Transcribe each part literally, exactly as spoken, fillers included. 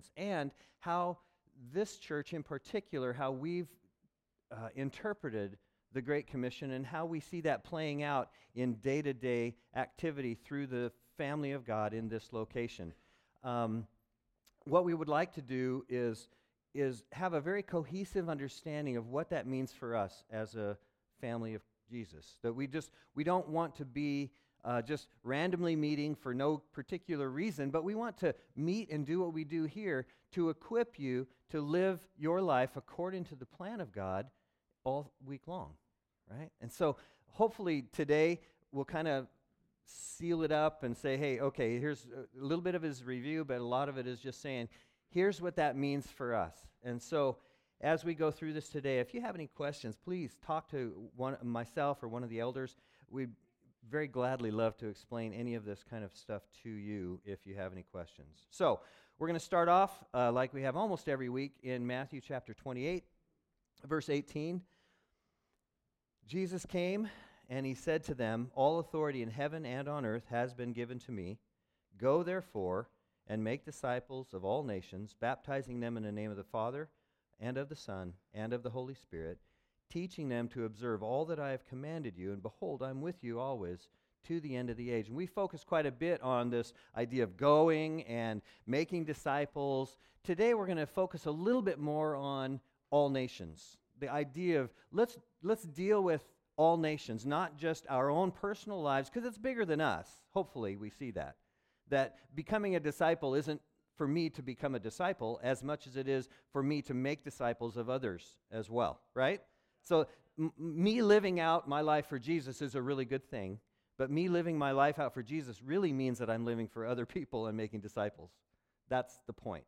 missions, and how this church in particular, how we've uh, interpreted the Great Commission and how we see that playing out in day-to-day activity through the family of God in this location. Um, what we would like to do is, is have a very cohesive understanding of what that means for us as a family of Jesus. That we just, we don't want to be uh, just randomly meeting for no particular reason, but we want to meet and do what we do here to equip you to live your life according to the plan of God all week long, right? And so hopefully today we'll kind of seal it up and say, hey, okay, here's a little bit of his review, but a lot of it is just saying, here's what that means for us. And so as we go through this today, if you have any questions, please talk to one myself or one of the elders. We'd very gladly love to explain any of this kind of stuff to you if you have any questions. So we're going to start off, uh, like we have almost every week, in Matthew chapter twenty-eight, verse eighteen. Jesus came, and he said to them, all authority in heaven and on earth has been given to me. Go, therefore, and make disciples of all nations, baptizing them in the name of the Father, and of the Son, and of the Holy Spirit, teaching them to observe all that I have commanded you, and behold, I'm with you always to the end of the age. And we focus quite a bit on this idea of going and making disciples. Today we're going to focus a little bit more on all nations. The idea of let's let's deal with all nations, not just our own personal lives, because it's bigger than us. Hopefully we see that. That becoming a disciple isn't for me to become a disciple as much as it is for me to make disciples of others as well, right? So m- me living out my life for Jesus is a really good thing, but me living my life out for Jesus really means that I'm living for other people and making disciples. That's the point.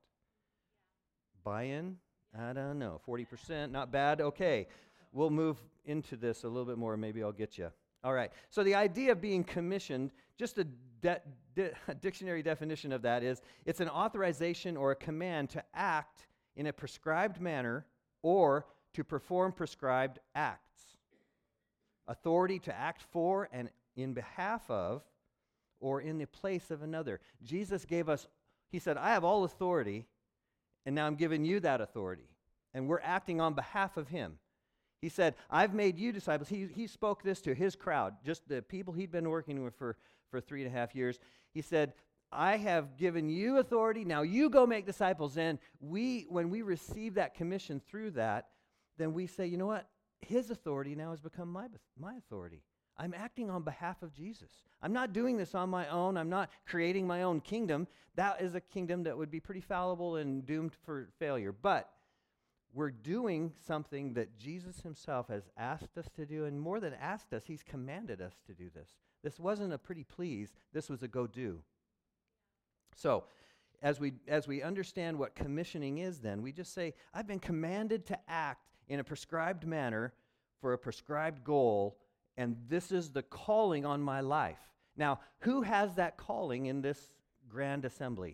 Buy-in? I don't know. forty percent, not bad? Okay. We'll move into this a little bit more, and maybe I'll get you. All right. So the idea of being commissioned, just a de- di- dictionary definition of that is, it's an authorization or a command to act in a prescribed manner or to perform prescribed acts. Authority to act for and in behalf of or in the place of another. Jesus gave us, he said, I have all authority, and now I'm giving you that authority. And we're acting on behalf of him. He said, I've made you disciples. He, he spoke this to his crowd, just the people he'd been working with for, for three and a half years. He said, I have given you authority. Now you go make disciples. And we, when we receive that commission through that, then we say, you know what? His authority now has become my, my authority. I'm acting on behalf of Jesus. I'm not doing this on my own. I'm not creating my own kingdom. That is a kingdom that would be pretty fallible and doomed for failure. But we're doing something that Jesus himself has asked us to do, and more than asked us, he's commanded us to do this. This wasn't a pretty please. This was a go do. So as we as we understand what commissioning is then, we just say, I've been commanded to act in a prescribed manner for a prescribed goal, and this is the calling on my life. Now, who has that calling in this grand assembly?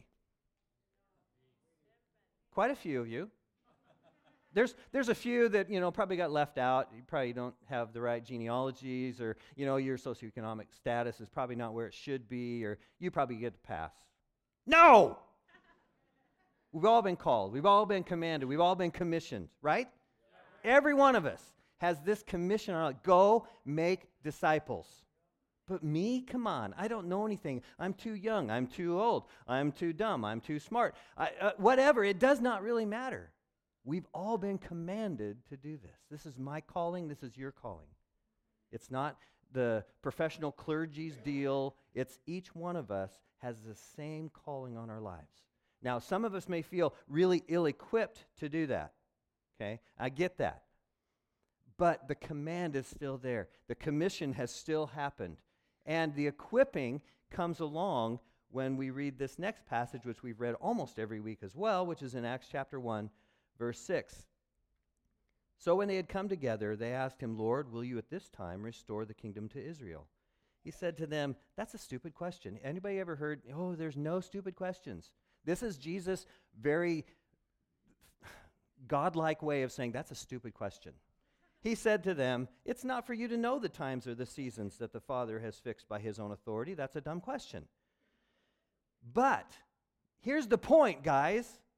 Quite a few of you. There's there's a few that, you know, probably got left out. You probably don't have the right genealogies, or, you know, your socioeconomic status is probably not where it should be, or you probably get to pass. No! We've all been called. We've all been commanded. We've all been commissioned, right? Yeah. Every one of us has this commission on it. Go make disciples. But me? Come on. I don't know anything. I'm too young. I'm too old. I'm too dumb. I'm too smart. I, uh, whatever. It does not really matter. We've all been commanded to do this. This is my calling. This is your calling. It's not the professional clergy's deal. It's each one of us has the same calling on our lives. Now, some of us may feel really ill-equipped to do that. Okay? I get that. But the command is still there. The commission has still happened. And the equipping comes along when we read this next passage, which we've read almost every week as well, which is in Acts chapter one, verse six. So when they had come together, they asked him, Lord, will you at this time restore the kingdom to Israel? He said to them, that's a stupid question. Anybody ever heard, oh, there's no stupid questions? This is Jesus' very godlike way of saying, that's a stupid question. He said to them, it's not for you to know the times or the seasons that the Father has fixed by his own authority. That's a dumb question. But here's the point, guys.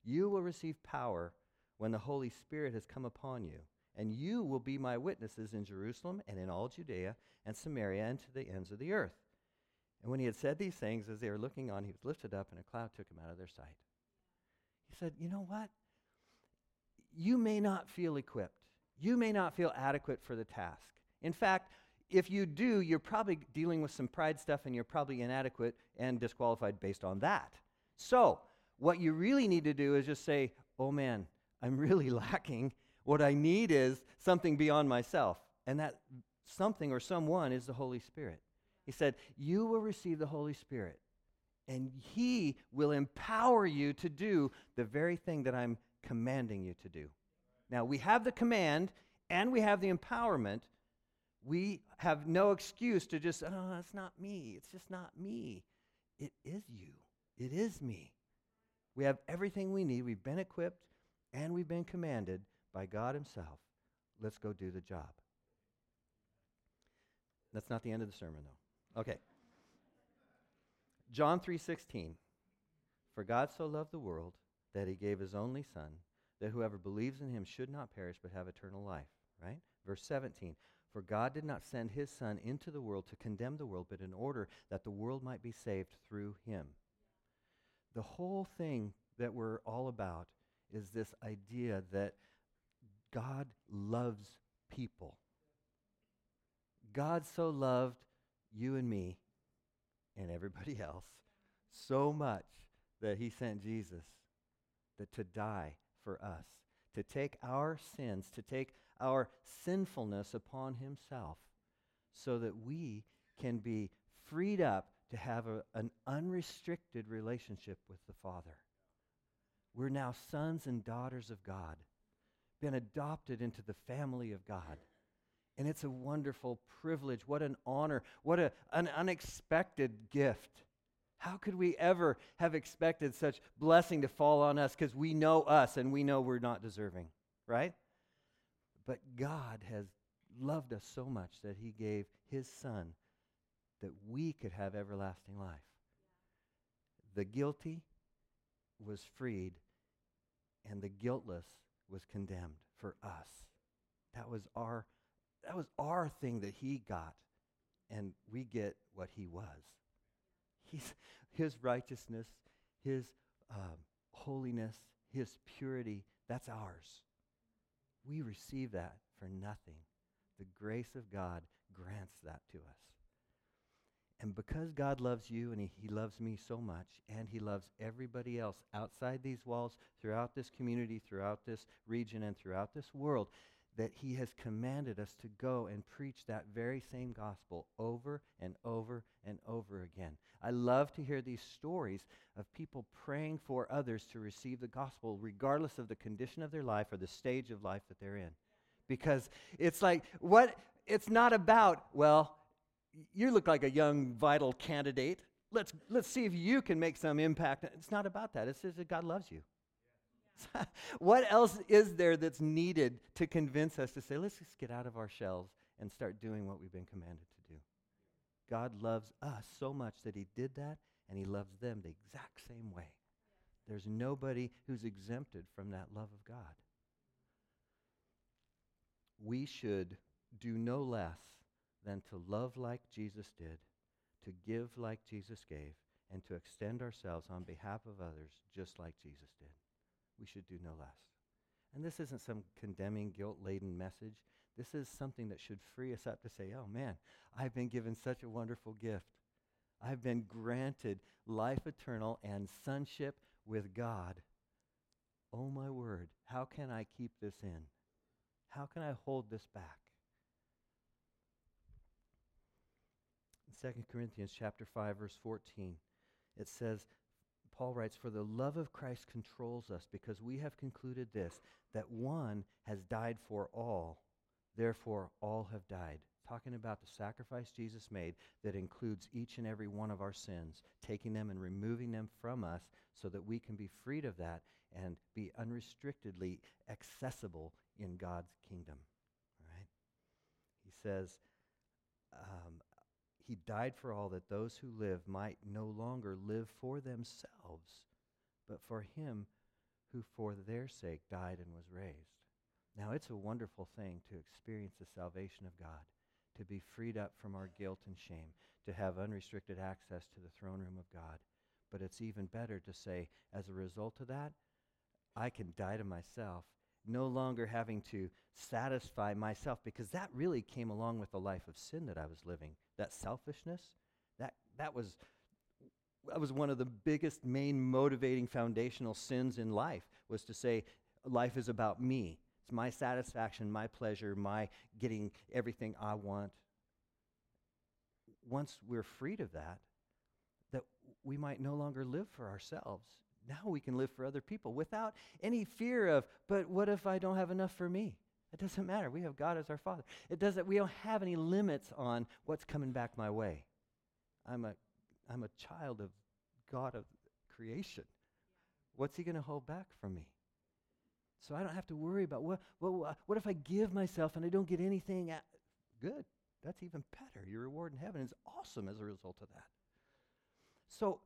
You will receive power when the Holy Spirit has come upon you, and you will be my witnesses in Jerusalem and in all Judea and Samaria and to the ends of the earth. And when he had said these things, as they were looking on, he was lifted up, and a cloud took him out of their sight. He said, you know what? You may not feel equipped. You may not feel adequate for the task. In fact, if you do, you're probably dealing with some pride stuff, and you're probably inadequate and disqualified based on that. So, what you really need to do is just say, oh man, I'm really lacking. What I need is something beyond myself. And that something or someone is the Holy Spirit. He said, you will receive the Holy Spirit, and he will empower you to do the very thing that I'm commanding you to do. Now, we have the command, and we have the empowerment. We have no excuse to just, oh, that's not me. It's just not me. It is you. It is me. We have everything we need. We've been equipped, and we've been commanded by God himself. Let's go do the job. That's not the end of the sermon, though. Okay. John three sixteen. For God so loved the world that he gave his only Son, that whoever believes in him should not perish but have eternal life. Right? Verse seventeen. For God did not send his Son into the world to condemn the world, but in order that the world might be saved through him. The whole thing that we're all about is this idea that God loves people. God so loved you and me and everybody else so much that he sent Jesus that to die for us, to take our sins, to take our sinfulness upon himself so that we can be freed up to have a, an unrestricted relationship with the Father. We're now sons and daughters of God, been adopted into the family of God. And it's a wonderful privilege. What an honor. What a, an unexpected gift. How could we ever have expected such blessing to fall on us because we know us and we know we're not deserving, right? But God has loved us so much that he gave his Son that we could have everlasting life. The guilty was freed, and the guiltless was condemned for us. That was our that was our thing that he got, and we get what he was. He's, his righteousness, his um, holiness, his purity, that's ours. We receive that for nothing. The grace of God grants that to us. And because God loves you and he, he loves me so much, and he loves everybody else outside these walls, throughout this community, throughout this region, and throughout this world, that he has commanded us to go and preach that very same gospel over and over and over again. I love to hear these stories of people praying for others to receive the gospel regardless of the condition of their life or the stage of life that they're in. Because it's like, what, it's not about, well, you look like a young, vital candidate. Let's, let's see if you can make some impact. It's not about that. It says that God loves you. What else is there that's needed to convince us to say, let's just get out of our shells and start doing what we've been commanded to do? God loves us so much that he did that, and he loves them the exact same way. There's nobody who's exempted from that love of God. We should do no less than to love like Jesus did, to give like Jesus gave, and to extend ourselves on behalf of others just like Jesus did. We should do no less. And this isn't some condemning, guilt-laden message. This is something that should free us up to say, oh man, I've been given such a wonderful gift. I've been granted life eternal and sonship with God. Oh my word, how can I keep this in? How can I hold this back? In Second Corinthians chapter five, verse fourteen, it says, Paul writes, for the love of Christ controls us, because we have concluded this, that one has died for all, therefore all have died. Talking about the sacrifice Jesus made that includes each and every one of our sins, taking them and removing them from us so that we can be freed of that and be unrestrictedly accessible in God's kingdom. All right? He says, um, he died for all, that those who live might no longer live for themselves, but for him who for their sake died and was raised. Now, it's a wonderful thing to experience the salvation of God, to be freed up from our guilt and shame, to have unrestricted access to the throne room of God. But it's even better to say, as a result of that, I can die to myself, no longer having to satisfy myself, because that really came along with the life of sin that I was living. That selfishness, that that was that was one of the biggest, main motivating foundational sins in life, was to say life is about me. It's my satisfaction, my pleasure, my getting everything I want. Once we're freed of that, that we might no longer live for ourselves. Now we can live for other people without any fear of, but what if I don't have enough for me? It doesn't matter. We have God as our Father. It doesn't. We don't have any limits on what's coming back my way. I'm a, I'm a child of God of creation. What's He going to hold back from me? So I don't have to worry about, what, what, what if I give myself and I don't get anything? At, good. That's even better. Your reward in heaven is awesome as a result of that. So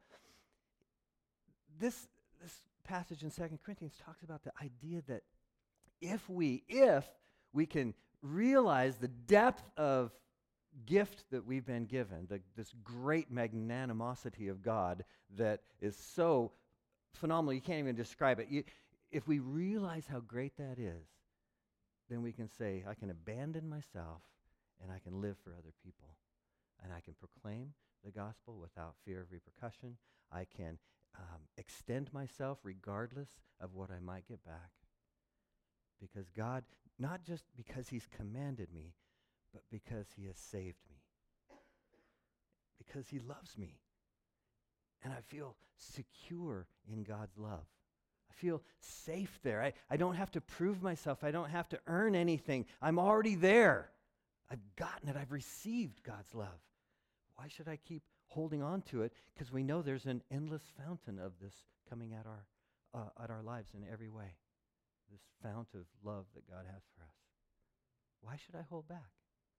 this, this passage in Second Corinthians talks about the idea that if we, if we can realize the depth of gift that we've been given, the, this great magnanimosity of God that is so phenomenal, you can't even describe it. You, if we realize how great that is, then we can say, I can abandon myself and I can live for other people. And I can proclaim the gospel without fear of repercussion. I can um, extend myself regardless of what I might get back. Because God, not just because He's commanded me, but because He has saved me. Because He loves me. And I feel secure in God's love. I feel safe there. I, I don't have to prove myself. I don't have to earn anything. I'm already there. I've gotten it. I've received God's love. Why should I keep holding on to it? Because we know there's an endless fountain of this coming at our, uh, at our lives in every way. This fount of love that God has for us. Why should I hold back?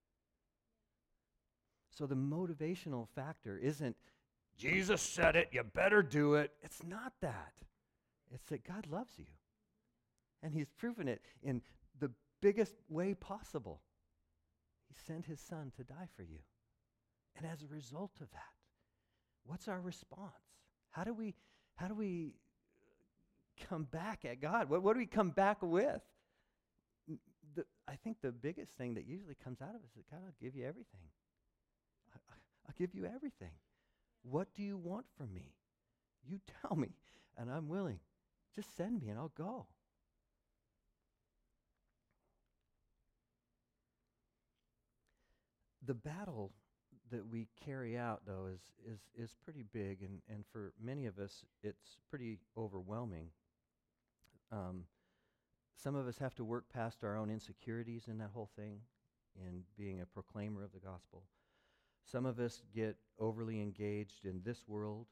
So the motivational factor isn't, Jesus said it, you better do it. It's not that. It's that God loves you. And He's proven it in the biggest way possible. He sent His Son to die for you. And as a result of that, what's our response? How do we, how do we come back at God? What, what do we come back with? The, I think the biggest thing that usually comes out of us is, God, I'll give you everything. I, I, I'll give you everything. What do you want from me? You tell me, and I'm willing. Just send me and I'll go. The battle that we carry out, though, is is is pretty big, and, and for many of us, it's pretty overwhelming. Um, some of us have to work past our own insecurities in that whole thing, in being a proclaimer of the gospel. Some of us get overly engaged in this world,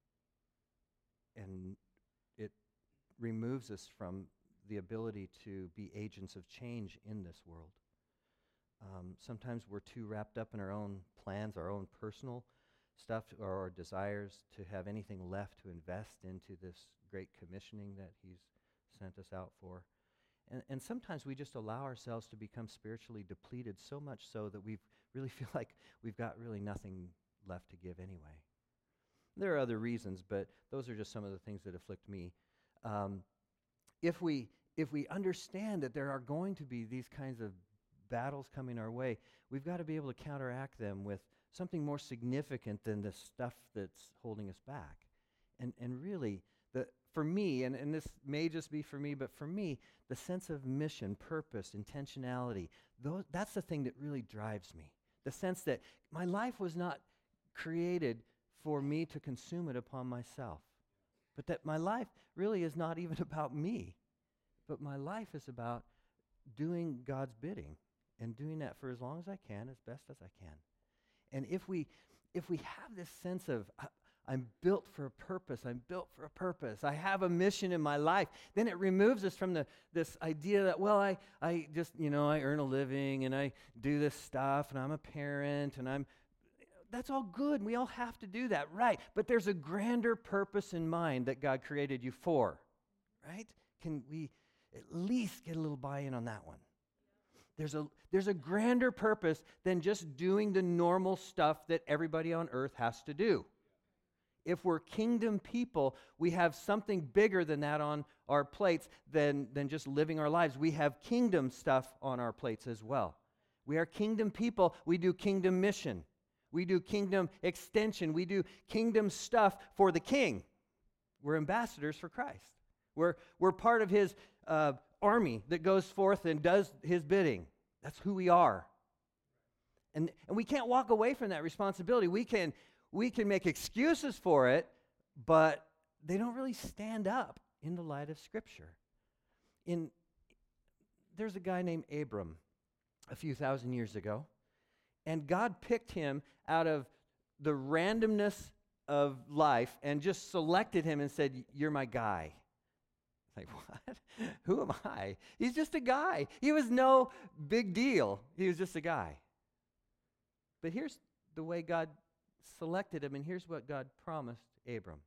and it removes us from the ability to be agents of change in this world. Um, sometimes we're too wrapped up in our own plans, our own personal stuff, or our desires to have anything left to invest into this great commissioning that He's sent us out for. And, and sometimes we just allow ourselves to become spiritually depleted, so much so that we really feel like we've got really nothing left to give anyway. There are other reasons, but those are just some of the things that afflict me. Um, if we if we understand that there are going to be these kinds of battles coming our way, we've got to be able to counteract them with something more significant than the stuff that's holding us back. And and really, the for me, and, and this may just be for me, but for me, the sense of mission, purpose, intentionality, those, that's the thing that really drives me. The sense that my life was not created for me to consume it upon myself, but that my life really is not even about me, but my life is about doing God's bidding and doing that for as long as I can, as best as I can. And if we if we have this sense of, I, I'm built for a purpose, I'm built for a purpose, I have a mission in my life, then it removes us from the this idea that, well, I, I just, you know, I earn a living and I do this stuff and I'm a parent and I'm, that's all good. We all have to do that, right? But there's a grander purpose in mind that God created you for. right? Can we at least get a little buy-in on that one? There's a, there's a grander purpose than just doing the normal stuff that everybody on earth has to do. If we're kingdom people, we have something bigger than that on our plates than, than just living our lives. We have kingdom stuff on our plates as well. We are kingdom people. We do kingdom mission. We do kingdom extension. We do kingdom stuff for the king. We're ambassadors for Christ. We're, we're part of his uh, army that goes forth and does his bidding. That's who we are. And, and we can't walk away from that responsibility. We can, we can make excuses for it, but they don't really stand up in the light of Scripture. In, there's a guy named Abram a few thousand years ago, and God picked him out of the randomness of life and just selected him and said, "You're my guy." Like, what? Who am I? He's just a guy. He was no big deal. He was just a guy. But here's the way God selected him, and here's what God promised Abram.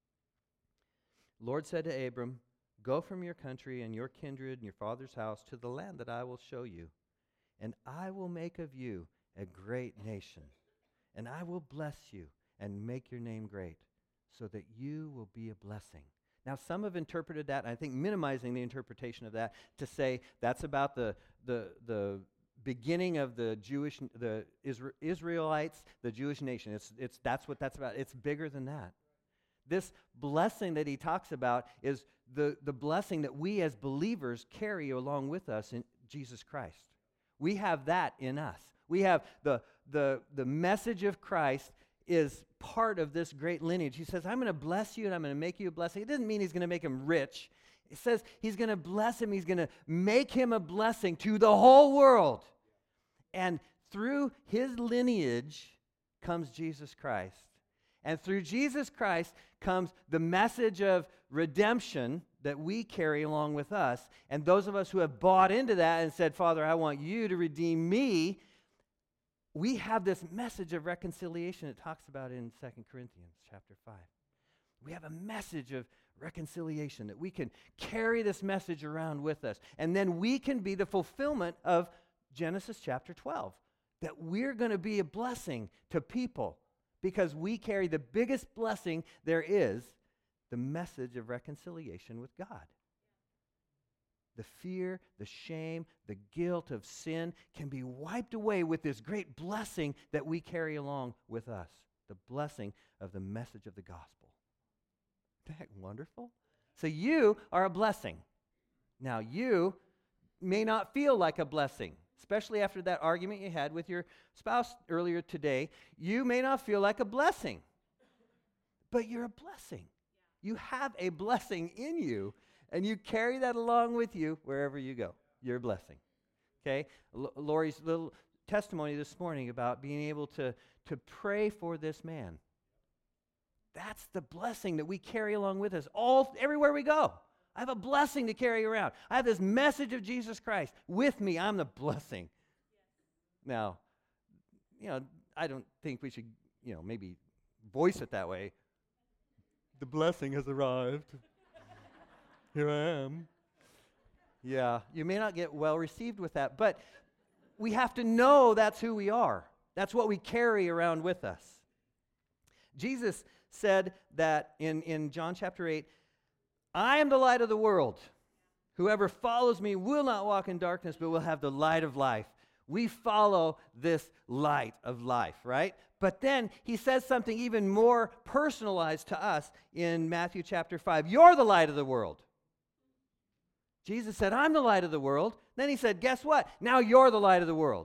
Lord said to Abram, "Go from your country and your kindred and your father's house to the land that I will show you, and I will make of you a great nation, and I will bless you and make your name great, so that you will be a blessing." Now, some have interpreted that, and I think minimizing the interpretation of that, to say that's about the the the beginning of the Jewish, the Isra- Israelites, the Jewish nation. It's it's that's what that's about. It's bigger than that. This blessing that he talks about is the the blessing that we as believers carry along with us in Jesus Christ. We have that in us. We have the the the message of Christ is part of this great lineage. He says, "I'm going to bless you and I'm going to make you a blessing." It doesn't mean he's going to make him rich. It says he's going to bless him. He's going to make him a blessing to the whole world. And through his lineage comes Jesus Christ. And through Jesus Christ comes the message of redemption that we carry along with us. And those of us who have bought into that and said, "Father, I want you to redeem me," we have this message of reconciliation it talks about in Second Corinthians chapter five. We have a message of reconciliation that we can carry this message around with us. And then we can be the fulfillment of Genesis chapter twelve, that we're going to be a blessing to people because we carry the biggest blessing there is, the message of reconciliation with God. The fear, the shame, the guilt of sin can be wiped away with this great blessing that we carry along with us, the blessing of the message of the gospel. Isn't that wonderful? So you are a blessing. Now, you may not feel like a blessing, especially after that argument you had with your spouse earlier today. You may not feel like a blessing, but you're a blessing. You have a blessing in you. And you carry that along with you wherever you go. You're a blessing. Okay? L- Lori's little testimony this morning about being able to, to pray for this man. That's the blessing that we carry along with us all everywhere we go. I have a blessing to carry around. I have this message of Jesus Christ with me. I'm the blessing. Now, you know, I don't think we should, you know, maybe voice it that way. The blessing has arrived. Here I am. Yeah, you may not get well received with that, but we have to know that's who we are. That's what we carry around with us. Jesus said that in, in John chapter eight, "I am the light of the world. Whoever follows me will not walk in darkness, but will have the light of life." We follow this light of life, right? But then he says something even more personalized to us in Matthew chapter five. "You're the light of the world." Jesus said, "I'm the light of the world." Then he said, guess what? Now you're the light of the world.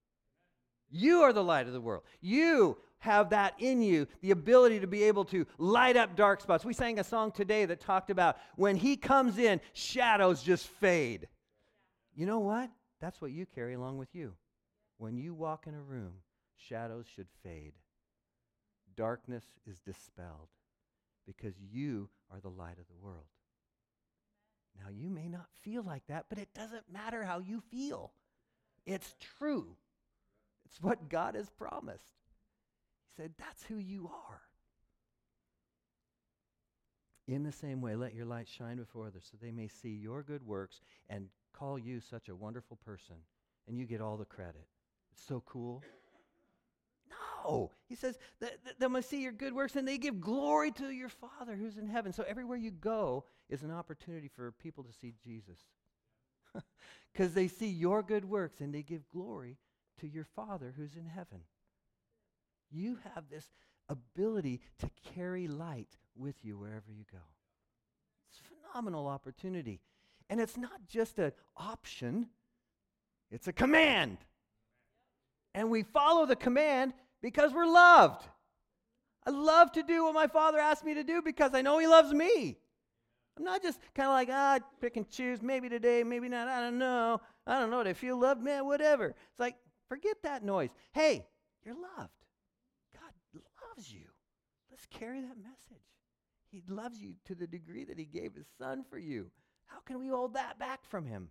You are the light of the world. You have that in you, the ability to be able to light up dark spots. We sang a song today that talked about when he comes in, shadows just fade. You know what? That's what you carry along with you. When you walk in a room, shadows should fade. Darkness is dispelled because you are the light of the world. Now, you may not feel like that, but it doesn't matter how you feel. It's true. It's what God has promised. He said, that's who you are. In the same way, let your light shine before others so they may see your good works and call you such a wonderful person. And you get all the credit. It's so cool. No. He says that, that they must see your good works and they give glory to your Father who's in heaven. So everywhere you go is an opportunity for people to see Jesus. Because they see your good works and they give glory to your Father who's in heaven. You have this ability to carry light with you wherever you go. It's a phenomenal opportunity. And it's not just an option, it's a command. And we follow the command because we're loved. I love to do what my Father asked me to do because I know He loves me. I'm not just kind of like, ah, pick and choose, maybe today, maybe not, I don't know. I don't know, do I feel loved? Man, whatever. It's like, forget that noise. Hey, you're loved. God loves you. Let's carry that message. He loves you to the degree that He gave His Son for you. How can we hold that back from Him?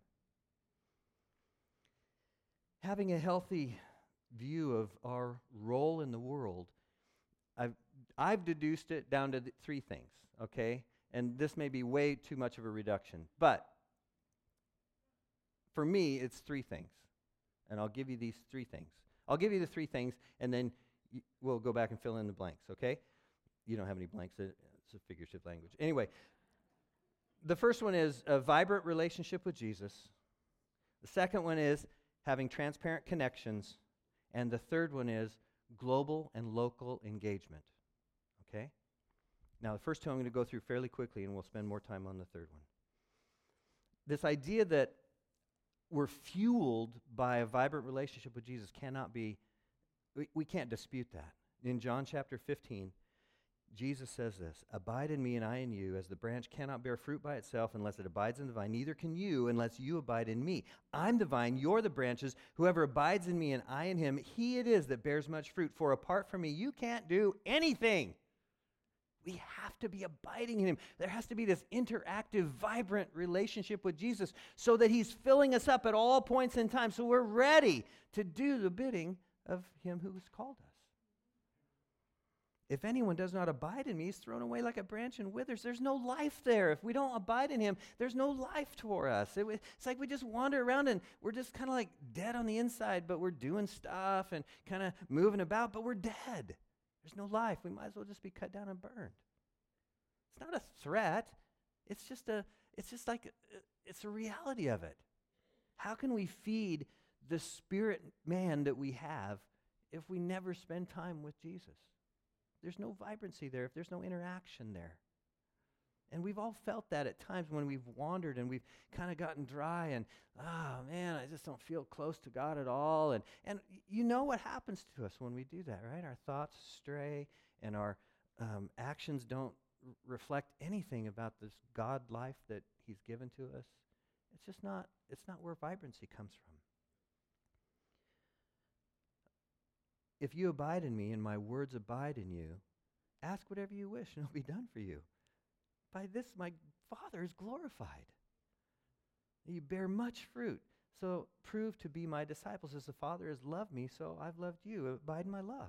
Having a healthy view of our role in the world, I've, I've deduced it down to th- three things, okay? And this may be way too much of a reduction, but for me, it's three things. And I'll give you these three things. I'll give you the three things, and then y- we'll go back and fill in the blanks, okay? You don't have any blanks. It's a figurative language. Anyway, the first one is a vibrant relationship with Jesus. The second one is having transparent connections. And the third one is global and local engagement, okay? Now, the first two I'm going to go through fairly quickly, and we'll spend more time on the third one. This idea that we're fueled by a vibrant relationship with Jesus cannot be, we, we can't dispute that. In John chapter fifteen, Jesus says this, "Abide in me and I in you, as the branch cannot bear fruit by itself unless it abides in the vine, neither can you unless you abide in me. I'm the vine, you're the branches. Whoever abides in me and I in him, he it is that bears much fruit. For apart from me, you can't do anything." We have to be abiding in him. There has to be this interactive, vibrant relationship with Jesus so that he's filling us up at all points in time so we're ready to do the bidding of him who has called us. If anyone does not abide in me, he's thrown away like a branch and withers. There's no life there. If we don't abide in him, there's no life for us. It, it's like we just wander around and we're just kind of like dead on the inside, but we're doing stuff and kind of moving about, but we're dead. There's no life. We might as well just be cut down and burned. It's not a threat. It's just a, it's just like, a, it's a reality of it. How can we feed the spirit man that we have if we never spend time with Jesus? There's no vibrancy there if there's no interaction there. And we've all felt that at times when we've wandered and we've kind of gotten dry and, oh man, I just don't feel close to God at all. And, and you know what happens to us when we do that, right? Our thoughts stray and our um, actions don't r- reflect anything about this God life that he's given to us. It's just not, it's not where vibrancy comes from. If you abide in me and my words abide in you, ask whatever you wish and it'll be done for you. By this my Father is glorified. You bear much fruit, so prove to be my disciples. As the Father has loved me, so I've loved you. Abide in my love.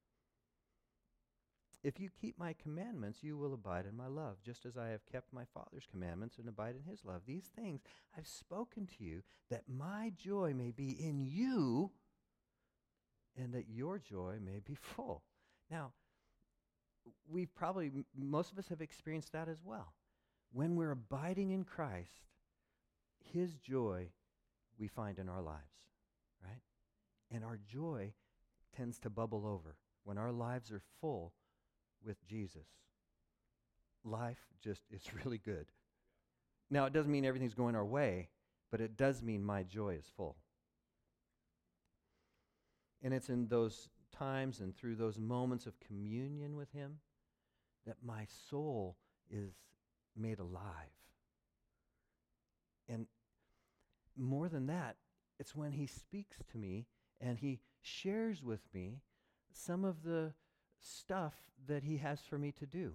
If you keep my commandments, you will abide in my love, just as I have kept my Father's commandments and abide in his love. These things I've spoken to you, that my joy may be in you, and that your joy may be full. Now, we've probably, m- most of us have experienced that as well. When we're abiding in Christ, his joy we find in our lives, right? And our joy tends to bubble over. When our lives are full with Jesus, life just is really good. Now, it doesn't mean everything's going our way, but it does mean my joy is full. And it's in those times and through those moments of communion with him that my soul is made alive. And more than that, it's when he speaks to me and he shares with me some of the stuff that he has for me to do.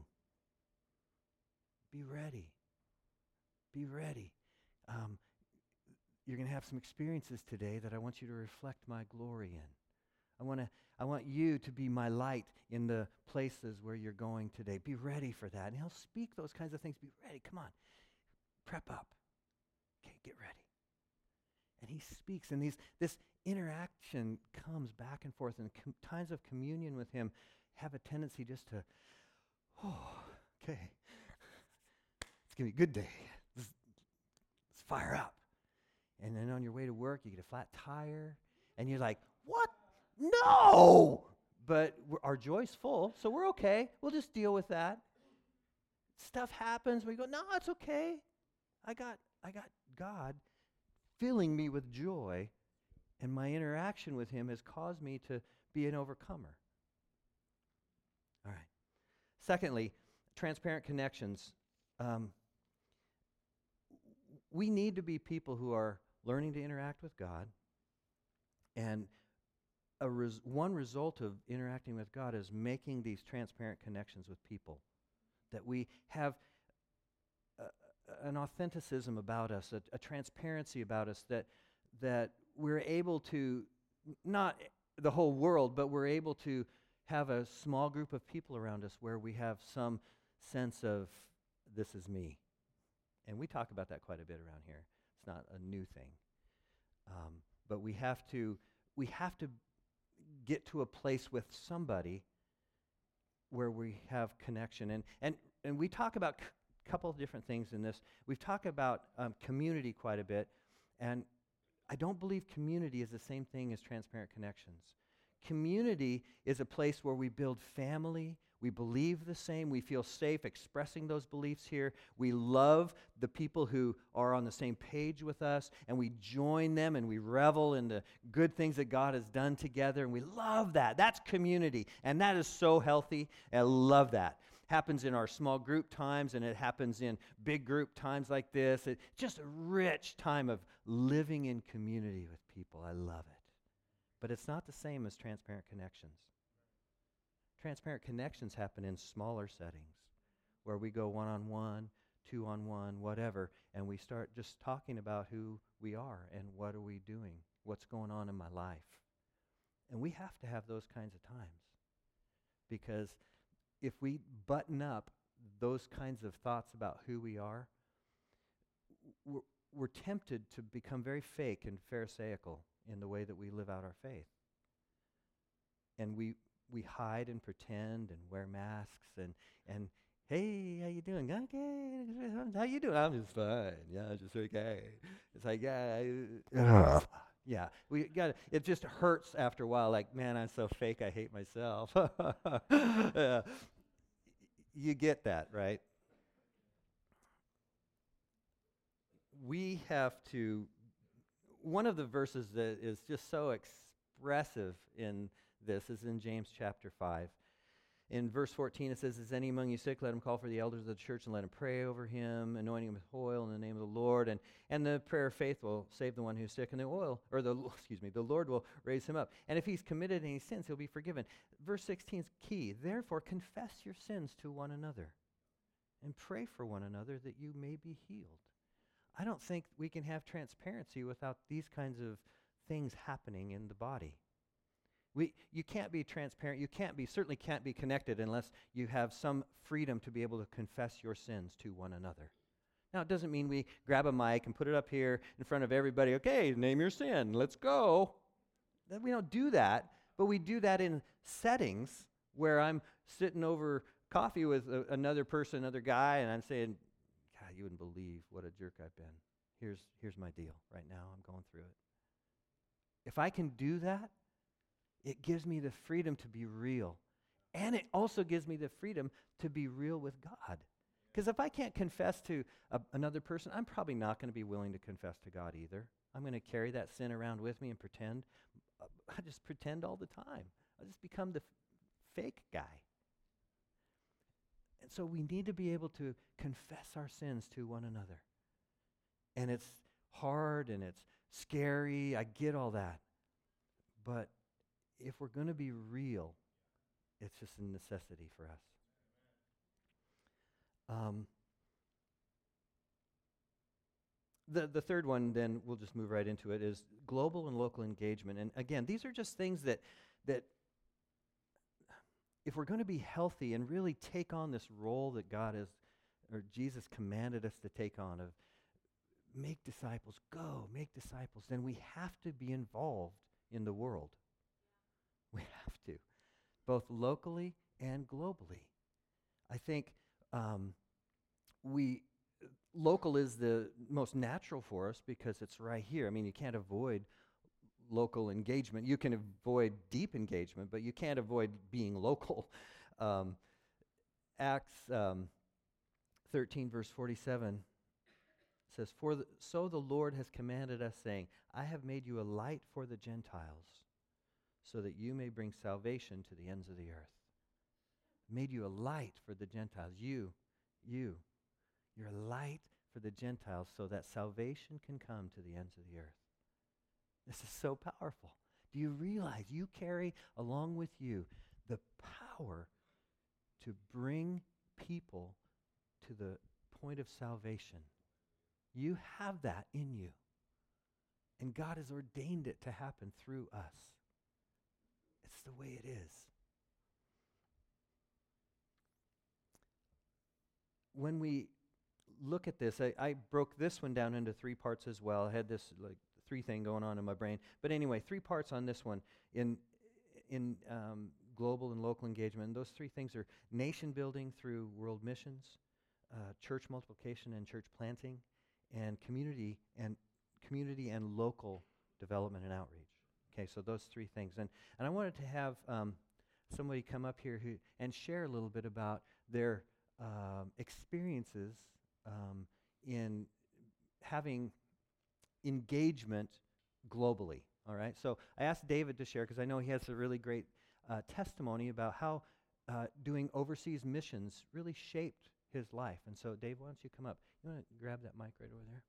Be ready. Be ready. Um, you're going to have some experiences today that I want you to reflect my glory in. I want to I want you to be my light in the places where you're going today. Be ready for that. And he'll speak those kinds of things. Be ready. Come on. Prep up. Okay, get ready. And he speaks, and these this interaction comes back and forth, and com- times of communion with him have a tendency just to, oh, okay, it's going to be a good day. Let's, let's fire up. And then on your way to work, you get a flat tire, and you're like, what? No! But we're, our joy's full, so we're okay. We'll just deal with that. Stuff happens. We go, no, it's okay. I got, I got God filling me with joy, and my interaction with him has caused me to be an overcomer. All right. Secondly, transparent connections. Um, we need to be people who are learning to interact with God, and a res- one result of interacting with God is making these transparent connections with people, that we have an authenticism about us, a, a transparency about us, that that we're able to, not the whole world, but we're able to have a small group of people around us where we have some sense of, this is me. And we talk about that quite a bit around here. It's not a new thing. Um, but we have to we have to get to a place with somebody where we have connection. And and, and we talk about c- couple of different things in this. We've talked about um, community quite a bit, and I don't believe community is the same thing as transparent connections. Community is a place where we build family, we believe the same, we feel safe expressing those beliefs here, we love the people who are on the same page with us, and we join them and we revel in the good things that God has done together, and we love that. That's community, and that is so healthy. I love that. Happens in our small group times, and it happens in big group times like this. It's just a rich time of living in community with people. I love it. But it's not the same as transparent connections. Transparent connections happen in smaller settings where we go one-on-one, two-on-one, whatever, and we start just talking about who we are and what are we doing, what's going on in my life. And we have to have those kinds of times, because if we button up those kinds of thoughts about who we are, we're, we're tempted to become very fake and pharisaical in the way that we live out our faith. And we we hide and pretend and wear masks and, and hey, how you doing? Okay. How you doing? I'm just fine. Yeah, just okay. It's like, yeah, I, yeah. We got it. Just hurts after a while. Like, man, I'm so fake. I hate myself. Yeah. You get that, right? We have to. One of the verses that is just so expressive in this is in James chapter five. In verse fourteen, it says, "Is any among you sick? Let him call for the elders of the church and let him pray over him, anointing him with oil in the name of the Lord. And, and the prayer of faith will save the one who's sick, and the oil, or the excuse me, the Lord will raise him up. And if he's committed any sins, he'll be forgiven." Verse sixteen is key. "Therefore, confess your sins to one another, and pray for one another that you may be healed." I don't think we can have transparency without these kinds of things happening in the body. We, you can't be transparent, you can't be, certainly can't be connected unless you have some freedom to be able to confess your sins to one another. Now, it doesn't mean we grab a mic and put it up here in front of everybody, okay, name your sin, let's go. We don't do that, but we do that in settings where I'm sitting over coffee with a, another person, another guy, and I'm saying, God, you wouldn't believe what a jerk I've been. Here's, here's my deal right now, I'm going through it. If I can do that, it gives me the freedom to be real. And it also gives me the freedom to be real with God. Because if I can't confess to a, another person, I'm probably not going to be willing to confess to God either. I'm going to carry that sin around with me and pretend. Uh, I just pretend all the time. I just become the f- fake guy. And so we need to be able to confess our sins to one another. And it's hard and it's scary. I get all that. But if we're going to be real, it's just a necessity for us. Um, the, the third one, then we'll just move right into it, is global and local engagement. And again, these are just things that, that if we're going to be healthy and really take on this role that God has, or Jesus commanded us to take on of make disciples, go, make disciples, then we have to be involved in the world. We have to, both locally and globally. I think um, we, local is the most natural for us because it's right here. I mean, you can't avoid local engagement. You can avoid deep engagement, but you can't avoid being local. Um, Acts um, thirteen, verse forty-seven says, For the, so the Lord has commanded us, saying, I have made you a light for the Gentiles, so that you may bring salvation to the ends of the earth. Made you a light for the Gentiles. You, you, you're a light for the Gentiles, so that salvation can come to the ends of the earth. This is so powerful. Do you realize you carry along with you the power to bring people to the point of salvation? You have that in you. And God has ordained it to happen through us. It's the way it is. When we look at this, I, I broke this one down into three parts as well. I had this like three thing going on in my brain. But anyway, three parts on this one. In in um, global and local engagement, and those three things are nation building through world missions, uh, church multiplication and church planting, and community and community and local development and outreach. Okay, so those three things. And and I wanted to have um, somebody come up here who and share a little bit about their um, experiences um, in having engagement globally. All right, so I asked David to share because I know he has a really great uh, testimony about how uh, doing overseas missions really shaped his life. And so, Dave, why don't you come up? You want to grab that mic right over there?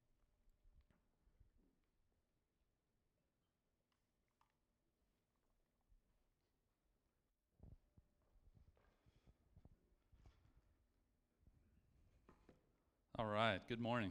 All right, good morning.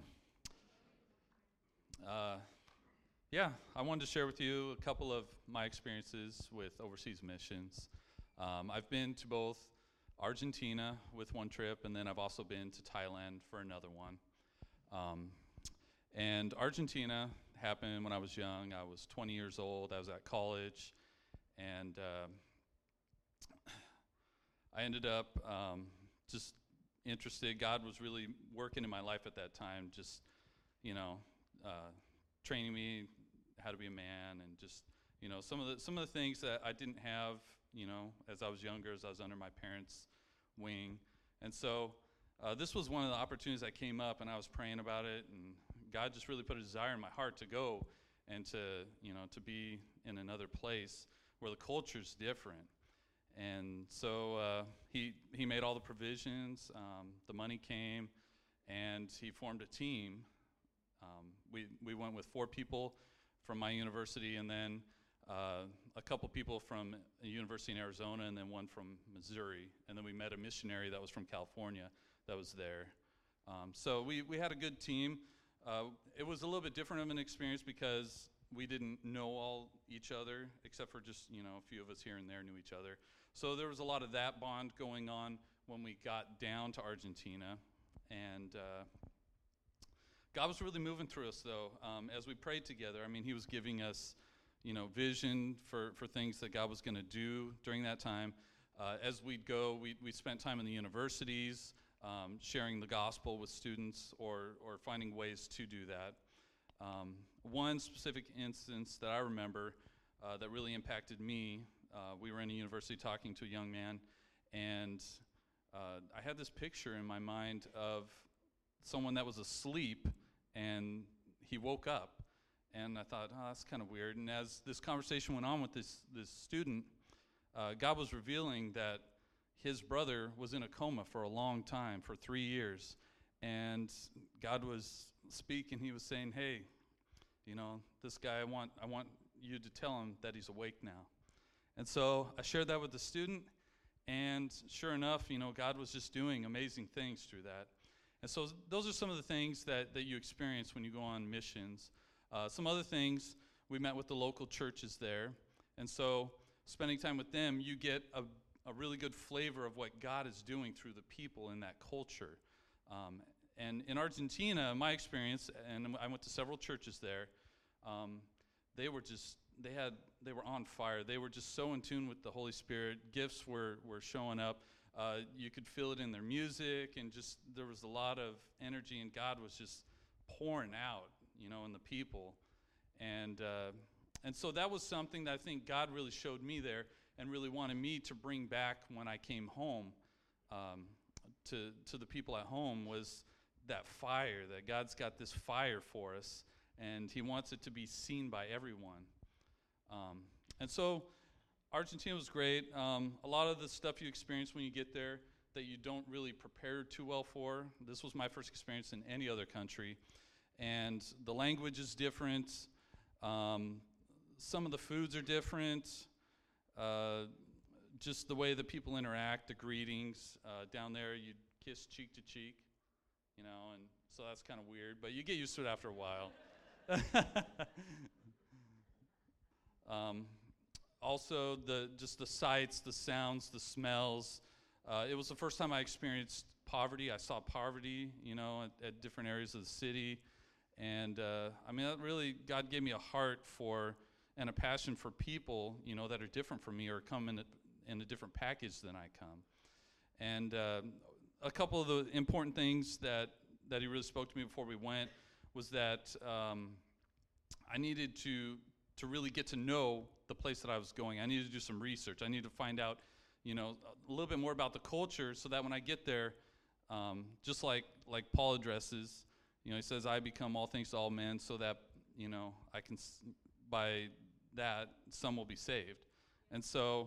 Uh, yeah, I wanted to share with you a couple of my experiences with overseas missions. Um, I've been to both Argentina with one trip, and then I've also been to Thailand for another one. Um, and Argentina happened when I was young. I was twenty years old. I was at college, and uh, I ended up um, just interested. God was really working in my life at that time, just, you know, uh, training me how to be a man, and just, you know, some of the some of the things that I didn't have, you know, as I was younger, as I was under my parents' wing. And so uh, this was one of the opportunities that came up, and I was praying about it, and God just really put a desire in my heart to go and to, you know, to be in another place where the culture's different. And so uh, he he made all the provisions. Um, the money came, and he formed a team. Um, we we went with four people from my university, and then uh, a couple people from a university in Arizona, and then one from Missouri. And then we met a missionary that was from California that was there. Um, so we we had a good team. Uh, it was a little bit different of an experience because we didn't know all each other, except for just, you know, a few of us here and there knew each other. So there was a lot of that bond going on when we got down to Argentina. And uh, God was really moving through us, though, um, as we prayed together. I mean, he was giving us, you know, vision for, for things that God was going to do during that time. Uh, as we'd go, we we spent time in the universities, um, sharing the gospel with students, or or finding ways to do that. Um, one specific instance that I remember uh, that really impacted me, uh, we were in a university talking to a young man, and uh, I had this picture in my mind of someone that was asleep, and he woke up, and I thought, oh, that's kind of weird. And as this conversation went on with this, this student, uh, God was revealing that his brother was in a coma for a long time, for three years, and God was speaking. He was saying, hey, you know, this guy, I want I want you to tell him that he's awake now. And so I shared that with the student, and sure enough, you know, God was just doing amazing things through that. And so those are some of the things that, that you experience when you go on missions. Uh, some other things, we met with the local churches there. And so spending time with them, you get a, a really good flavor of what God is doing through the people in that culture. Um, and in Argentina, my experience, and I went to several churches there, um, they were just, they had, they were on fire. They were just so in tune with the Holy Spirit. Gifts were, were showing up. Uh, you could feel it in their music, and just, there was a lot of energy, and God was just pouring out, you know, in the people. And uh, and so that was something that I think God really showed me there and really wanted me to bring back when I came home um, to, to the people at home, was that fire, that God's got this fire for us, and he wants it to be seen by everyone. Um, and so Argentina was great. Um, a lot of the stuff you experience when you get there that you don't really prepare too well for. This was my first experience in any other country. And the language is different. Um, some of the foods are different. Uh, just the way that people interact, the greetings. Uh, down there, you kiss cheek to cheek, you know, and so that's kind of weird. But you get used to it after a while. um, also, the just the sights, the sounds, the smells. Uh, it was the first time I experienced poverty. I saw poverty, you know, at, at different areas of the city. And, uh, I mean, that really, God gave me a heart for and a passion for people, you know, that are different from me or come in a, in a different package than I come. And uh, a couple of the important things that, that he really spoke to me before we went was that um, I needed to, to really get to know the place that I was going. I needed to do some research. I needed to find out, you know, a little bit more about the culture so that when I get there, um, just like, like Paul addresses, you know, he says, I become all things to all men so that, you know, I can, s- by that, some will be saved. And so,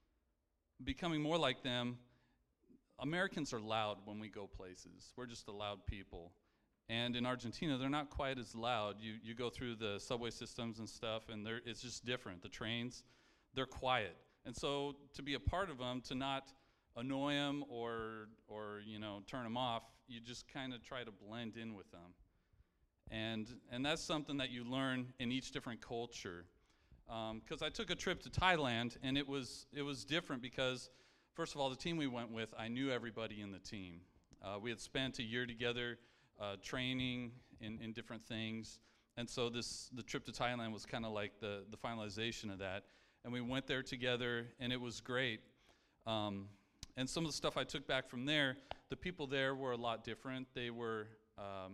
becoming more like them, Americans are loud when we go places. We're just a loud people. And in Argentina, they're not quite as loud. You you go through the subway systems and stuff, and they're, it's just different. The trains, they're quiet. And so, to be a part of them, to not annoy them or, or you know, turn them off, you just kind of try to blend in with them. And and that's something that you learn in each different culture. Because um, I took a trip to Thailand, and it was it was different because, first of all, the team we went with, I knew everybody in the team. Uh, we had spent a year together uh, training in, in different things. And so this the trip to Thailand was kind of like the, the finalization of that. And we went there together, and it was great. Um, and some of the stuff I took back from there, the people there were a lot different. They were um,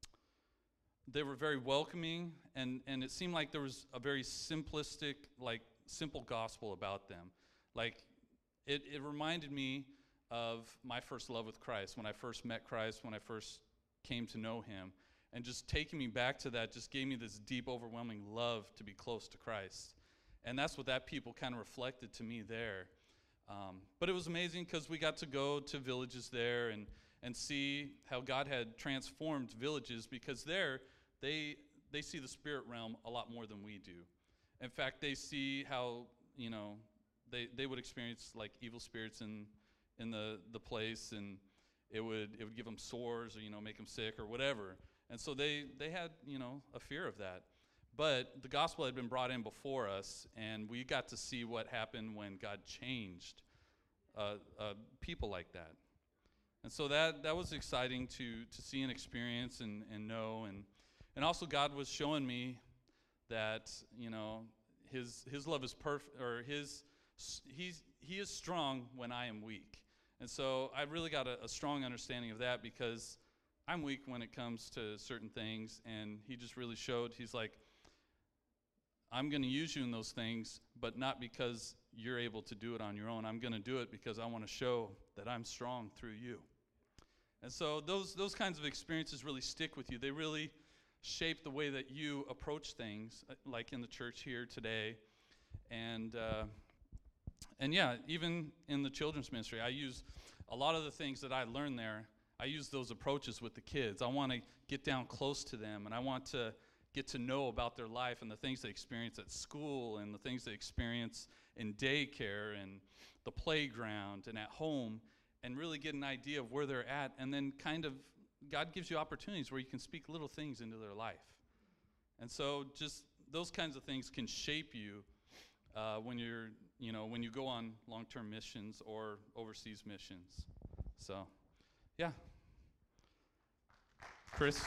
they were very welcoming, and, and it seemed like there was a very simplistic, like simple gospel about them. Like it, it reminded me of my first love with Christ, when I first met Christ, when I first came to know him. And just taking me back to that just gave me this deep, overwhelming love to be close to Christ. And that's what that people kind of reflected to me there. Um, but it was amazing because we got to go to villages there and, and see how God had transformed villages, because there they they see the spirit realm a lot more than we do. In fact, they see how, you know, they, they would experience like evil spirits in in the, the place, and it would it would give them sores or, you know, make them sick or whatever. And so they, they had, you know, a fear of that. But the gospel had been brought in before us, and we got to see what happened when God changed uh, uh, people like that. And so that that was exciting to to see and experience and, and know. And, and also God was showing me that, you know, his his love is perfect, or his he's he is strong when I am weak. And so I really got a, a strong understanding of that, because I'm weak when it comes to certain things, and he just really showed, he's like, I'm going to use you in those things, but not because you're able to do it on your own. I'm going to do it because I want to show that I'm strong through you. And so those those kinds of experiences really stick with you. They really shape the way that you approach things, uh, like in the church here today. And uh, and yeah, even in the children's ministry, I use a lot of the things that I learned there. I use those approaches with the kids. I want to get down close to them, and I want to get to know about their life and the things they experience at school and the things they experience in daycare and the playground and at home, and really get an idea of where they're at. And then kind of God gives you opportunities where you can speak little things into their life. And so just those kinds of things can shape you uh, when you're, you know, when you go on long-term missions or overseas missions. So, yeah. Chris?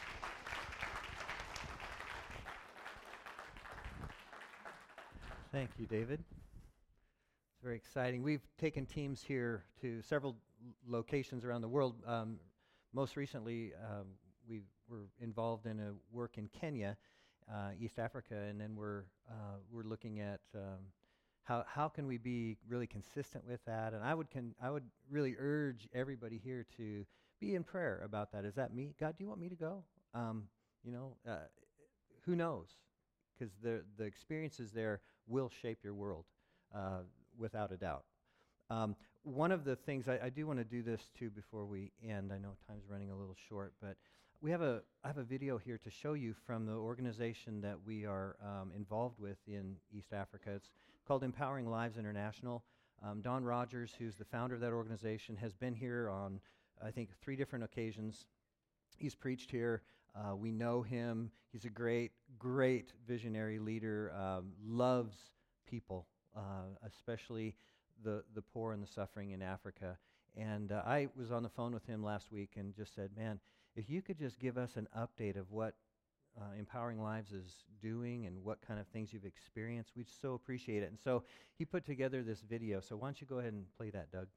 Thank you, David. It's very exciting. We've taken teams here to several l- locations around the world. Um, most recently, um, we were involved in a work in Kenya, uh, East Africa, and then we're uh, we're looking at um, how how can we be really consistent with that. And I would con- I would really urge everybody here to be in prayer about that. Is that me? God, do you want me to go? Um, you know, uh, who knows? Because the the experiences there will shape your world, uh, without a doubt. Um, one of the things I, I do want to do this too before we end. I know time's running a little short, but we have a I have a video here to show you from the organization that we are um, involved with in East Africa. It's called Empowering Lives International. Um, Don Rogers, who's the founder of that organization, has been here on I think three different occasions. He's preached here. Uh, we know him. He's a great, great visionary leader, um, loves people, uh, especially the, the poor and the suffering in Africa. And uh, I was on the phone with him last week and just said, man, if you could just give us an update of what uh, Empowering Lives is doing and what kind of things you've experienced, we'd so appreciate it. And so he put together this video. So why don't you go ahead and play that, Doug?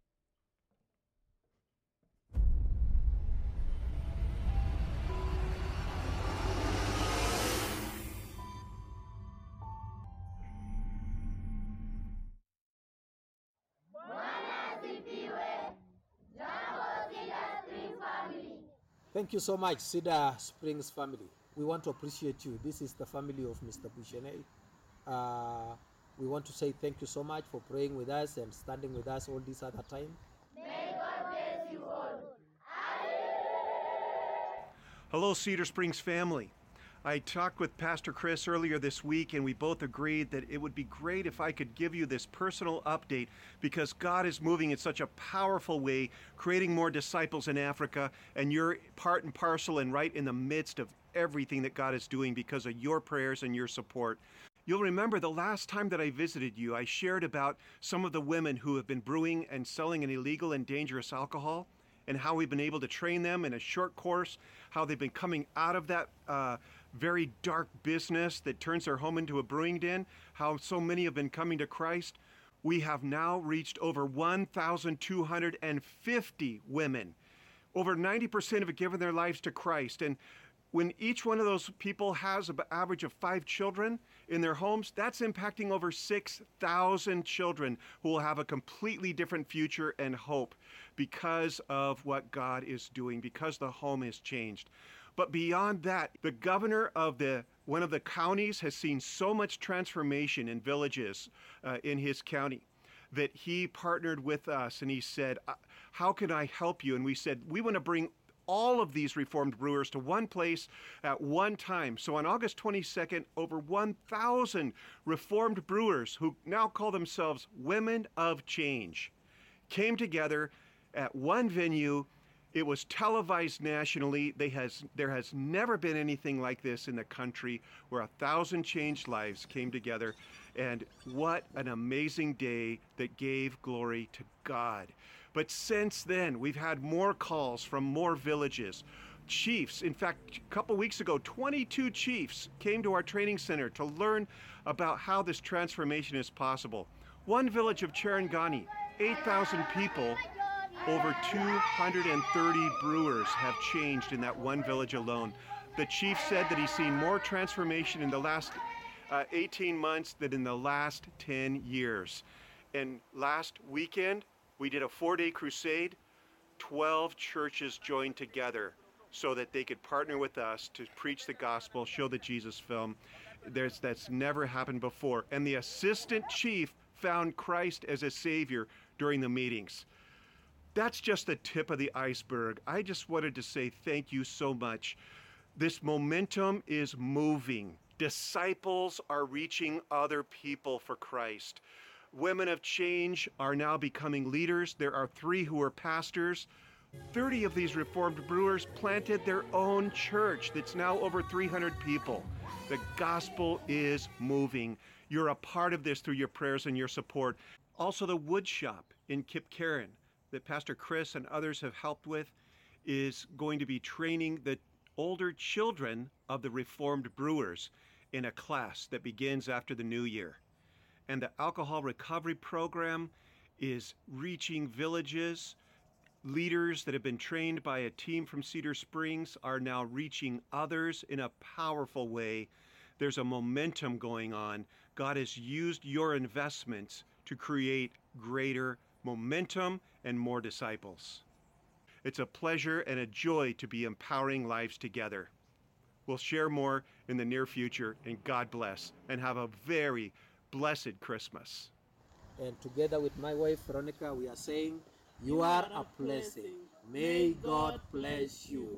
Thank you so much, Cedar Springs family. We want to appreciate you. This is the family of Mister Bouchenet. Uh, we want to say thank you so much for praying with us and standing with us all this other time. May God bless you all. Hello, Cedar Springs family. I talked with Pastor Chris earlier this week, and we both agreed that it would be great if I could give you this personal update because God is moving in such a powerful way, creating more disciples in Africa, and you're part and parcel and right in the midst of everything that God is doing because of your prayers and your support. You'll remember the last time that I visited you, I shared about some of the women who have been brewing and selling an illegal and dangerous alcohol, and how we've been able to train them in a short course, how they've been coming out of that uh, very dark business that turns their home into a brewing den, how so many have been coming to Christ. We have now reached over one thousand two hundred fifty women. Over ninety percent have given their lives to Christ. And when each one of those people has an average of five children in their homes, that's impacting over six thousand children who will have a completely different future and hope because of what God is doing, because the home has changed. But beyond that, the governor of the one of the counties has seen so much transformation in villages uh, in his county that he partnered with us and he said, how can I help you? And we said, we want to bring all of these Reformed brewers to one place at one time. So on August twenty-second, over one thousand Reformed brewers who now call themselves Women of Change came together at one venue. It was televised nationally. They has, there has never been anything like this in the country where a thousand changed lives came together. And what an amazing day that gave glory to God. But since then, we've had more calls from more villages. Chiefs, in fact, a couple weeks ago, twenty-two chiefs came to our training center to learn about how this transformation is possible. One village of Cherangani, eight thousand people, over two hundred thirty brewers have changed in that one village alone. The chief said that he's seen more transformation in the last uh, eighteen months than in the last ten years. And last weekend, we did a four-day crusade. twelve churches joined together so that they could partner with us to preach the gospel, show the Jesus film. There's, that's never happened before. And the assistant chief found Christ as a savior during the meetings. That's just the tip of the iceberg. I just wanted to say thank you so much. This momentum is moving. Disciples are reaching other people for Christ. Women of Change are now becoming leaders. There are three who are pastors. thirty of these Reformed brewers planted their own church that's now over three hundred people. The gospel is moving. You're a part of this through your prayers and your support. Also, the wood shop in Kipkaren that Pastor Chris and others have helped with is going to be training the older children of the Reformed brewers in a class that begins after the new year. And the alcohol recovery program is reaching villages. Leaders that have been trained by a team from Cedar Springs are now reaching others in a powerful way. There's a momentum going on. God has used your investments to create greater momentum and more disciples. It's a pleasure and a joy to be empowering lives together. We'll share more in the near future, and God bless, and have a very blessed Christmas. And together with my wife, Veronica, we are saying, you are a blessing. May God bless you.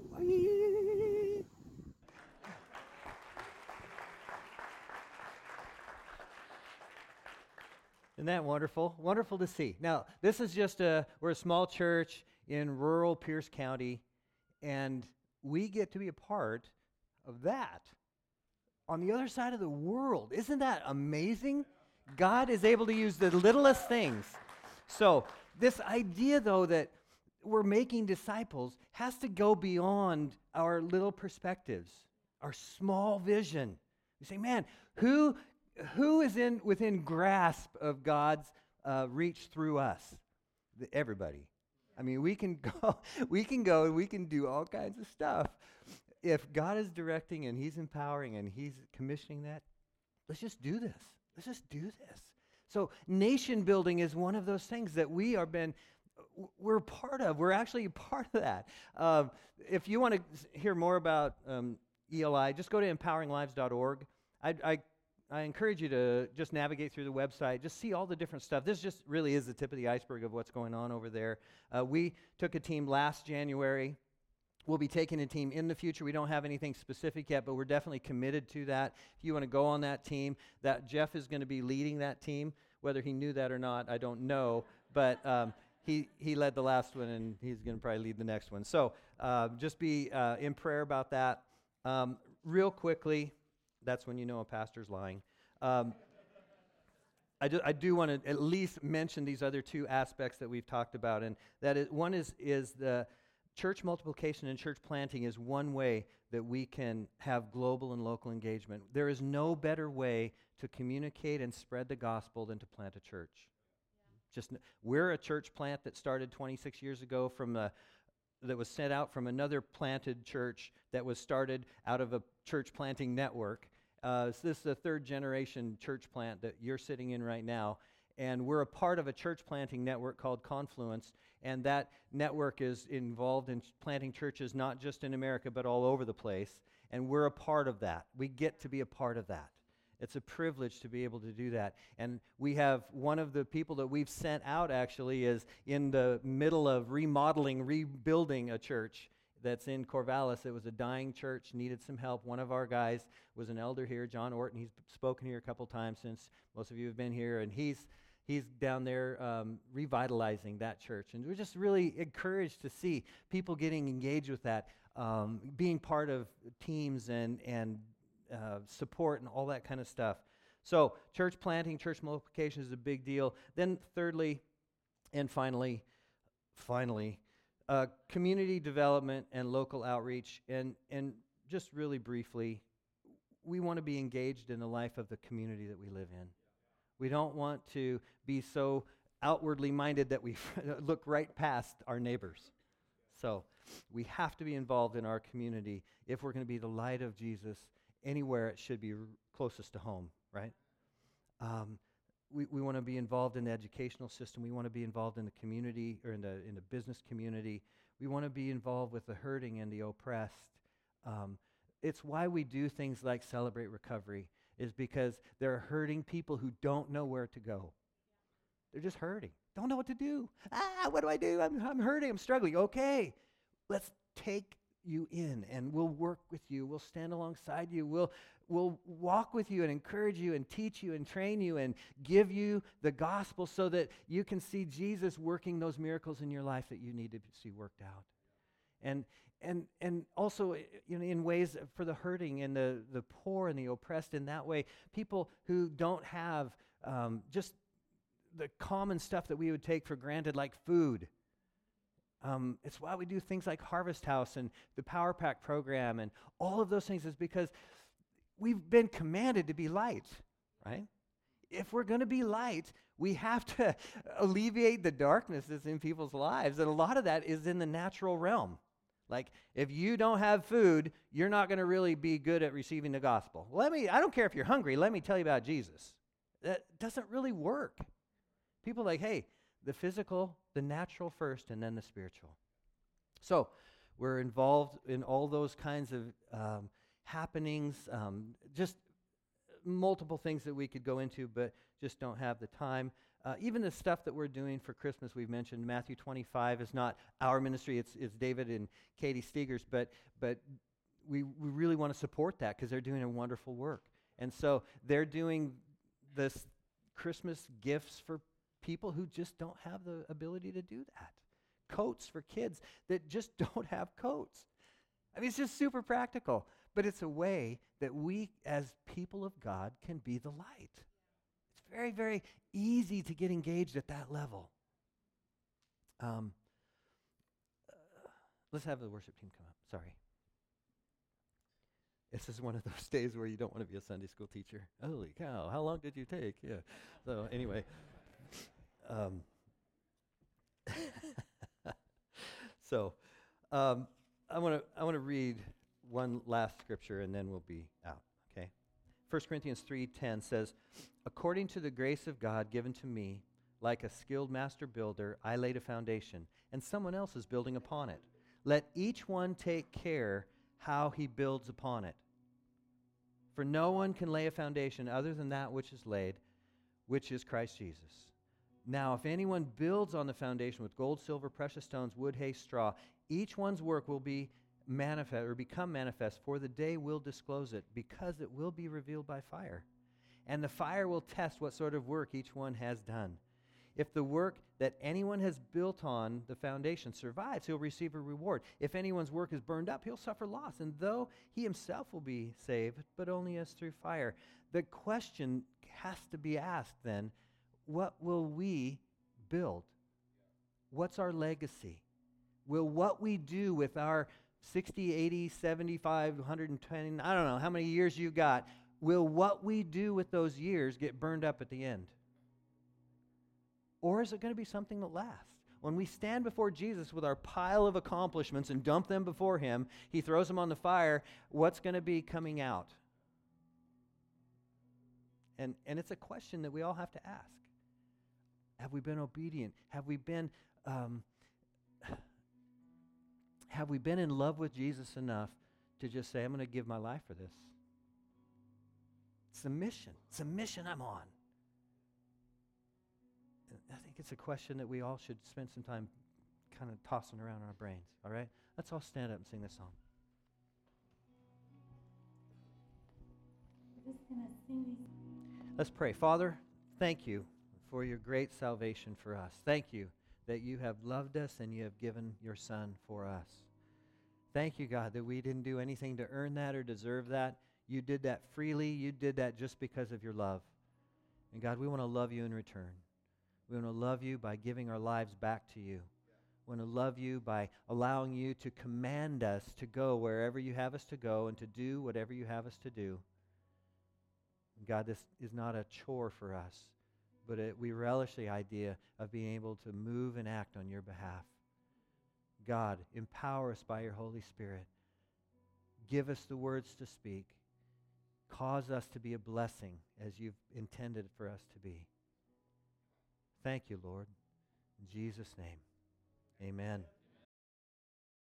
Isn't that wonderful? Wonderful to see. Now, this is just a, we're a small church in rural Pierce County, and we get to be a part of that on the other side of the world. Isn't that amazing? God is able to use the littlest things. So, this idea, though, that we're making disciples has to go beyond our little perspectives, our small vision. You say, man, who who is in within grasp of God's uh, reach through us? The, everybody. I mean, we can go, we can go, and we can do all kinds of stuff. If God is directing and He's empowering and He's commissioning that, let's just do this. Let's just do this. So nation building is one of those things that we are been, we're part of. We're actually a part of that. Uh, if you want to hear more about um, E L I, just go to empowering lives dot org. I, I I encourage you to just navigate through the website, just see all the different stuff. This just really is the tip of the iceberg of what's going on over there. Uh, we took a team last January. We'll be taking a team in the future. We don't have anything specific yet, but we're definitely committed to that. If you want to go on that team, that Jeff is going to be leading that team. Whether he knew that or not, I don't know. But um, he he led the last one, and he's going to probably lead the next one. So uh, just be uh, in prayer about that. Um, real quickly, that's when you know a pastor's lying. Um, I do, I do want to at least mention these other two aspects that we've talked about, and that is, one is is the church multiplication and church planting is one way that we can have global and local engagement. There is no better way to communicate and spread the gospel than to plant a church. Yeah. Just we're a church plant that started twenty-six years ago from a that was sent out from another planted church that was started out of a church planting network. Uh, so this is the third generation church plant that you're sitting in right now. And we're a part of a church planting network called Confluence, and that network is involved in planting churches not just in America but all over the place, and we're a part of that. We get to be a part of that. It's a privilege to be able to do that. And we have one of the people that we've sent out actually is in the middle of remodeling, rebuilding a church that's in Corvallis. It was a dying church, needed some help. One of our guys was an elder here, John Orton. He's spoken here a couple times since most of you have been here, and he's He's down there um, revitalizing that church. And we're just really encouraged to see people getting engaged with that, um, being part of teams and, and uh, support and all that kind of stuff. So church planting, church multiplication is a big deal. Then thirdly, and finally, finally, uh, community development and local outreach. And, and just really briefly, we want to be engaged in the life of the community that we live in. We don't want to be so outwardly minded that we look right past our neighbors. So we have to be involved in our community if we're going to be the light of Jesus anywhere it should be r- closest to home, right? Um, we we want to be involved in the educational system. We want to be involved in the community or in the in the business community. We want to be involved with the hurting and the oppressed. Um, it's why we do things like Celebrate Recovery, is because there are hurting people who don't know where to go. They're just hurting. Don't know what to do. Ah, what do I do? I'm, I'm hurting. I'm struggling. Okay, let's take you in, and we'll work with you. We'll stand alongside you. We'll, we'll walk with you and encourage you and teach you and train you and give you the gospel so that you can see Jesus working those miracles in your life that you need to see worked out. And and and also uh, you know, in ways for the hurting and the, the poor and the oppressed in that way, people who don't have um, just the common stuff that we would take for granted, like food. Um, it's why we do things like Harvest House and the Power Pack program and all of those things, is because we've been commanded to be light, right? If we're going to be light, we have to alleviate the darkness that's in people's lives. And a lot of that is in the natural realm. Like, if you don't have food, you're not going to really be good at receiving the gospel. Let me, I don't care if you're hungry, let me tell you about Jesus. That doesn't really work. People are like, hey, the physical, the natural first, and then the spiritual. So we're involved in all those kinds of um, happenings, um, just multiple things that we could go into, but just don't have the time. Uh, even the stuff that we're doing for Christmas, we've mentioned Matthew twenty-five is not our ministry, it's, it's David and Katie Steger's, but but we, we really want to support that because they're doing a wonderful work. And so they're doing this Christmas gifts for people who just don't have the ability to do that. Coats for kids that just don't have coats. I mean, it's just super practical, but it's a way that we as people of God can be the light. It's very, very easy to get engaged at that level. Um, uh, let's have the worship team come up. Sorry. This is one of those days where you don't want to be a Sunday school teacher. Holy cow, how long did you take? Yeah. So anyway. Um, so um, I want to I want to read one last scripture and then we'll be out, okay? First Corinthians three ten says, according to the grace of God given to me, like a skilled master builder, I laid a foundation, and someone else is building upon it. Let each one take care how he builds upon it. For no one can lay a foundation other than that which is laid, which is Christ Jesus. Now, if anyone builds on the foundation with gold, silver, precious stones, wood, hay, straw, each one's work will be manifest or become manifest, for the day will disclose it, because it will be revealed by fire. And the fire will test what sort of work each one has done. If the work that anyone has built on the foundation survives, he'll receive a reward. If anyone's work is burned up, he'll suffer loss, and though he himself will be saved, but only as through fire. The question has to be asked then, what will we build? What's our legacy? Will what we do with our sixty, eighty, seventy-five, one hundred ten, I don't know how many years you got, will what we do with those years get burned up at the end? Or is it going to be something that lasts? When we stand before Jesus with our pile of accomplishments and dump them before him, he throws them on the fire, what's going to be coming out? And, and it's a question that we all have to ask. Have we been obedient? Have we been um, have we been in love with Jesus enough to just say, I'm going to give my life for this? It's a mission. It's a mission I'm on. And I think it's a question that we all should spend some time kind of tossing around in our brains, all right? Let's all stand up and sing this song. We're just gonna sing these. Let's pray. Father, thank you for your great salvation for us. Thank you that you have loved us and you have given your Son for us. Thank you, God, that we didn't do anything to earn that or deserve that. You did that freely. You did that just because of your love. And God, we want to love you in return. We want to love you by giving our lives back to you. We want to love you by allowing you to command us to go wherever you have us to go and to do whatever you have us to do. God, this is not a chore for us, but it, we relish the idea of being able to move and act on your behalf. God, empower us by your Holy Spirit. Give us the words to speak. Cause us to be a blessing as you've intended for us to be. Thank you, Lord. In Jesus' name, amen.